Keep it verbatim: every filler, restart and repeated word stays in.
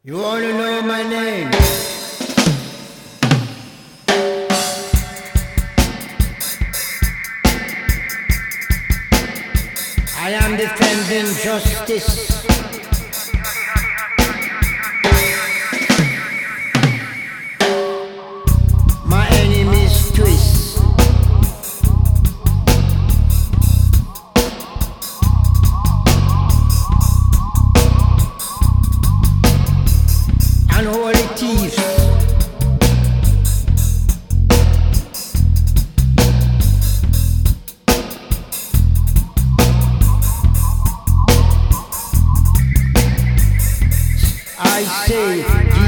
You wanna know my name? I am defending justice. My enemies twist. Unholy thieves. I say